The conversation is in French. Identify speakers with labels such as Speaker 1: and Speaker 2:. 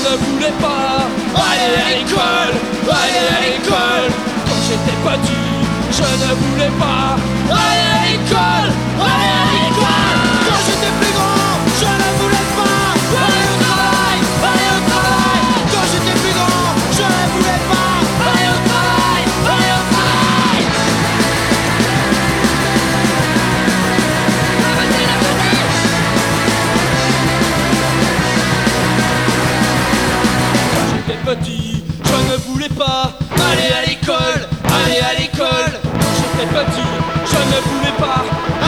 Speaker 1: ne voulais pas aller à l'école, aller à l'école. Quand j'étais petit, je ne voulais pas aller à l'école, aller à l'école. Quand j'étais plus grand, je ne voulais pas aller au travail, aller au travail. Quand j'étais plus grand, je ne voulais pas aller au travail, aller au travail. Quand j'étais petit, je ne voulais pas aller à l'école, aller à l'école. Quand j'étais petit, je ne voulais pas